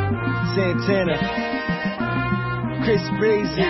Santana, Chris Breezy,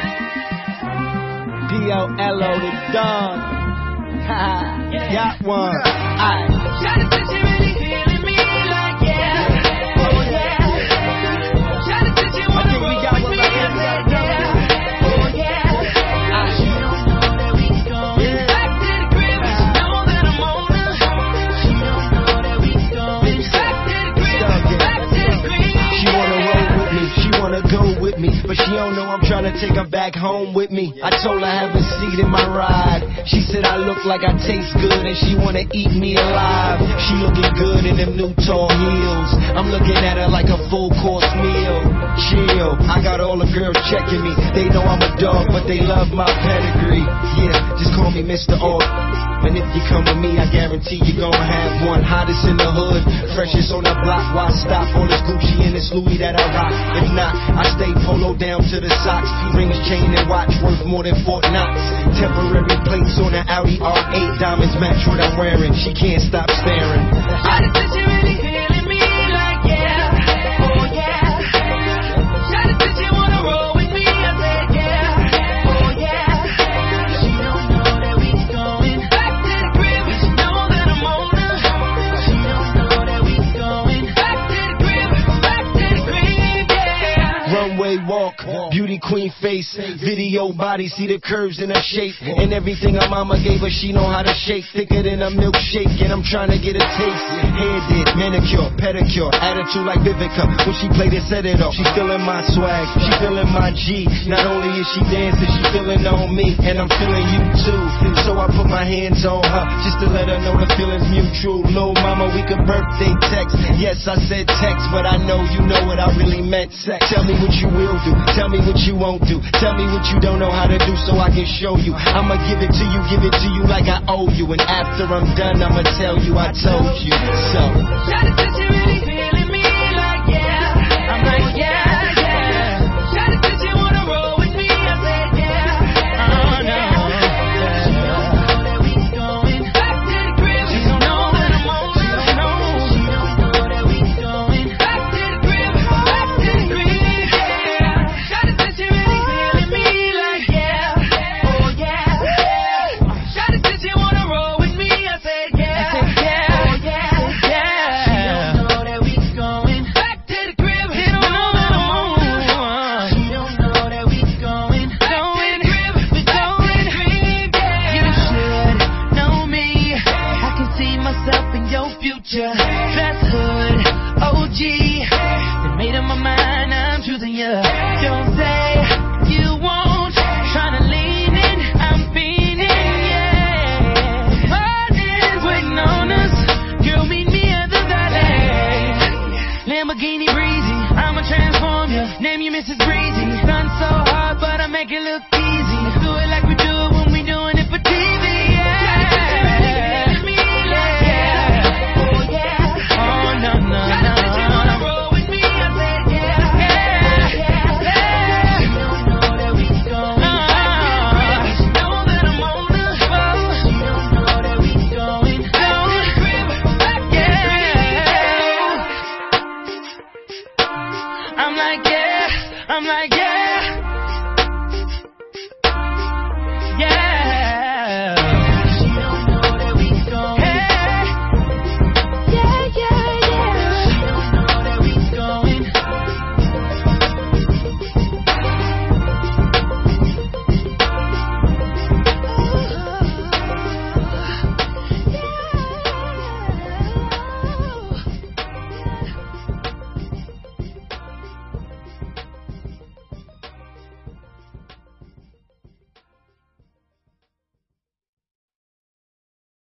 P.O.L.O. the Don. Got one. Shawty said she really feeling me like yeah, oh yeah. Shawty said she wanna roll with me, I said yeah, oh yeah. She don't know that we going back to the crib, she know that I'm on her. She don't know that we going back to the crib, back to the crib. She wanna roll with me, she wanna go with me, but she don't know I'm trying to take her back home with me. I told her have a seat in my ride. She said I look like I taste good and she wanna eat me alive. She looking good in them new tall heels. I'm looking at her like a full course meal. Chill, I got all the girls checking me. They know I'm a dog, but they love my pedigree. Yeah, just call me Mr. All. And if you come with me, I guarantee you're gonna have one. Hottest in the hood, freshest on the block. Why stop all this Gucci and this Louis that I rock? If not, I stay polo down to the socks. Rings, chain, and watch worth more than Fort Knox. Temporary plates on the Audi R8. Diamonds match what I'm wearing. She can't stop staring. Shawty said she really feeling me like yeah, oh yeah. Shawty said she wanna roll with me, I said yeah, oh yeah. She don't know that we going back to the crib, she know that I'm on her. She don't know that we going back to the crib, yeah. Runway walk, beauty queen face, video body, see the curves in her shape. And everything her mama gave her, she know how to shake. Thicker than a milkshake, and I'm trying to get a taste. Hair did, manicure, pedicure, attitude like Vivica. When she played it, set it off. She feeling my swag, she feeling my G. Not only is she dancing, she feeling on me, and I'm feeling you too. So I put my hands on her, just to let her know the feeling's mutual. Lil' mama, we could birthday text. Yes, I said text, but I know you know what I really meant. Sex. Tell me what you will do, tell me what you won't do, tell me what you don't know how to do so I can show you. I'ma give it to you like I owe you. And after I'm done, I'ma tell you I told you so. Shawty said she really feeling me like yeah, I'm like yeah, yeah. Shawty said she wanna roll with me, I said yeah, oh no. She don't know that we going back to the crib, she don't know that I'm on her. She don't know that we going back to the crib, back to the crib, yeah. Shawty said she really feeling me like yeah, oh yeah. Shawty said she wanna roll with me, I said yeah, oh yeah. She don't know that we going back to the crib, she don't know that I'm on her. She don't know that we going back to the crib, we going crib, yeah. You should know me, I can see myself in your future. Dress hood, OG, been made up my mind, I'm choosing you. Don't say you won't, tryna lean in, I'm fiending, yeah. Party's waiting on us, girl, meet me at the valley. Lamborghini breezy, I'ma transform you, name you Mrs. Breezy. Done so hard, but I make it look easy. Let's do it like we do it when we doing it for TV, yeah. I'm like, yeah.